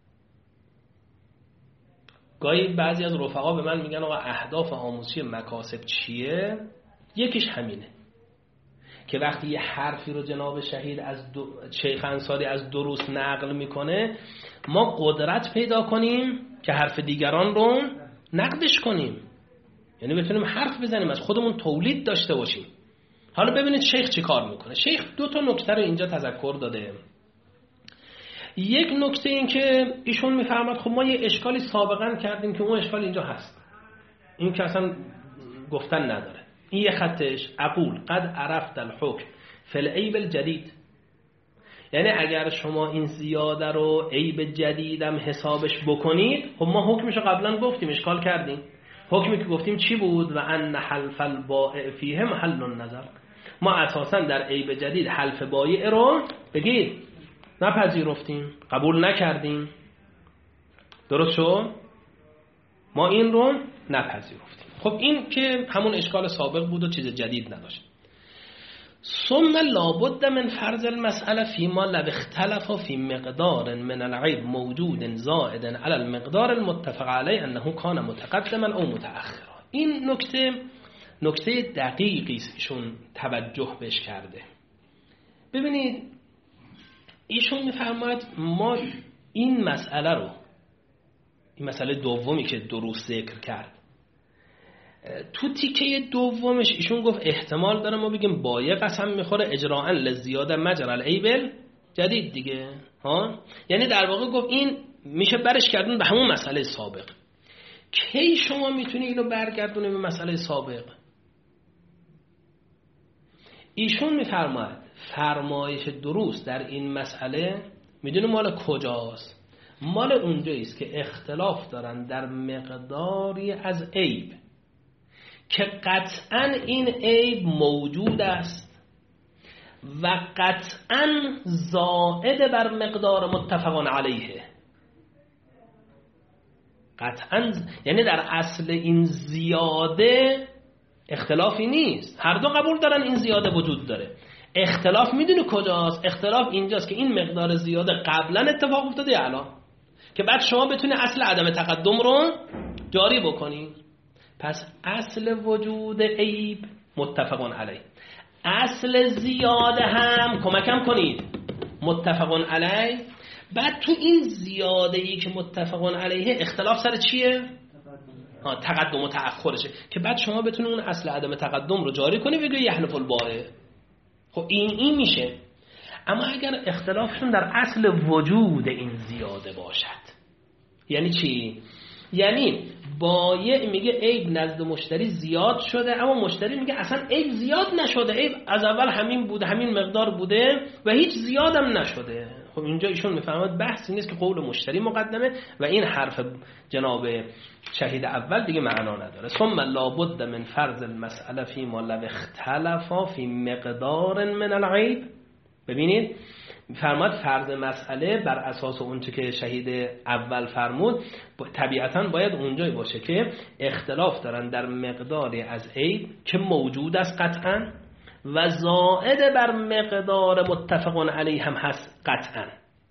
Speaker 1: گاهی بعضی از رفقا به من میگن آقا اهداف آموزشی مکاسب چیه؟ یکیش همینه که وقتی یه حرفی رو جناب شهید از دو... شیخ انصاری از دروس نقل میکنه ما قدرت پیدا کنیم که حرف دیگران رو نقدش کنیم، یعنی بتونیم حرف بزنیم، از خودمون تولید داشته باشیم. حالا ببینید شیخ چی کار میکنه. شیخ دو تا نکته رو اینجا تذکر داده. یک نکته این که ایشون میفرماد خب ما یه اشکالی سابقا کردیم که اون اشکال اینجا هست، این که اصلا گفتن نداره. این یه خطش اقول قد عرفت الحکم فی العیب الجدید، یعنی اگر شما این زیاده رو عیب جدیدم حسابش بکنید، خب ما حکمشو قبلا گفتیم، اشکال کردیم. حکمی که گفتیم چی بود؟ و ان حلف البائع فیه محل النظر، ما اساسا در عیب جدید حلف بایع رو بگید نپذیرفتیم، قبول نکردیم. درست شد؟ ما این رو نپذیرفتیم. خب این که همون اشکال سابق بود و چیز جدید نداشت. ثم لابد من فرض المسألة فيما لو اختلف في مقدار من العیب موجود زائد على المقدار المتفق عليه انه کان متقدما او متأخرا. این نکته نکته دقیقی است ایشون توجه بهش کرده. ببینید ایشون میفرماید ما این مسئله رو، این مسئله دومی که درست ذکر کرد، تو تیکه دومش ایشون گفت احتمال داره ما بگیم بایع قسم میخوره اجراءً لزیاده مجرى العیب جدید دیگه ها، یعنی در واقع گفت این میشه برش کردون به همون مسئله سابق. کی شما میتونی اینو برگردونی به مسئله سابق؟ ایشون میفرماید فرمایش درست در این مسئله میدونی مال کجاست؟ مال اونجایی است که اختلاف دارن در مقداری از عیب که قطعاً این عیب موجود است و قطعاً زائد بر مقدار متفق علیه. قطعاً یعنی در اصل این زیاده اختلافی نیست، هر دو قبول دارن این زیاده وجود داره. اختلاف میدونی کجاست؟ اختلاف اینجاست که این مقدار زیاده قبلا اتفاق افتاده یا الان، که بعد شما بتونی اصل عدم تقدم رو جاری بکنی. پس اصل وجود عیب متفق علیه، اصل زیاده هم کمکم کنید متفق علیه. بعد تو این زیاده ای که متفق علیه اختلاف سر چیه؟ ها تقدم و تأخرشه، که بعد شما بتونی اون اصل عدم تقدم رو جاری کنی بگی یحلف البائع. خب این این میشه. اما اگر اختلافشون در اصل وجود این زیاده باشد، یعنی چی؟ یعنی بایع میگه عیب نزد مشتری زیاد شده، اما مشتری میگه اصلا عیب زیاد نشده، عیب از اول همین بوده، همین مقدار بوده و هیچ زیادم نشده. خب اینجا ایشون میفهمد بحثی نیست که قول مشتری مقدمه و این حرف جناب شهید اول دیگه معنا نداره. ثم لابد من فرض المسئله فيما لو اختلف في مقدار من العیب. ببینید فرماد فرض مسئله بر اساس اون چه که شهید اول فرمود طبیعتاً باید اونجایی باشه که اختلاف دارن در مقداری از عیب که موجود است قطعاً و زائد بر مقدار متفق علیه هم هست قطعاً.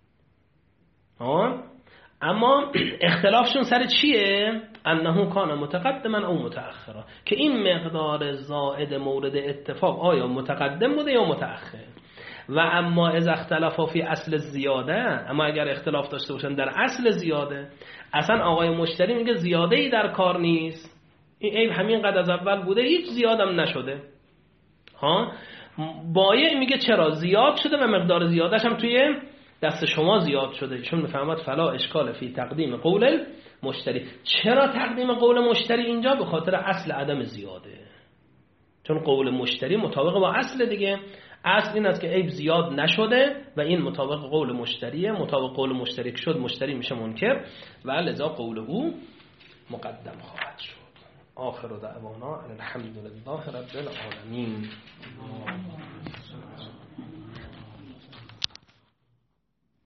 Speaker 1: ها اما اختلافشون سر چیه؟ انه کان متقدما او متأخرا، که این مقدار زائد مورد اتفاق آیا متقدم بوده یا متأخر. و اما از اختلاف فی اصل زیاده، اما اگر اختلاف داشته باشن در اصل زیاده، اصلا آقای مشتری میگه زیاده ای در کار نیست، این عیب همین قد از اول بوده هیچ زیادم نشده. ها بایع میگه چرا زیاد شده و مقدار زیادش هم توی دست شما زیاد شده. چون میفهمد فلا اشکال فی تقدیم قول مشتری. چرا تقدیم قول مشتری اینجا؟ به خاطر اصل عدم زیاده، چون قول مشتری مطابق با اصل دیگه. اصل این است که عیب زیاد نشده و این مطابق قول مشتریه، مطابق قول مشتری شد مشتری میشه منکر و لذا قول او مقدم خواهد شد. آخر دعوانا الحمدلله رب العالمین.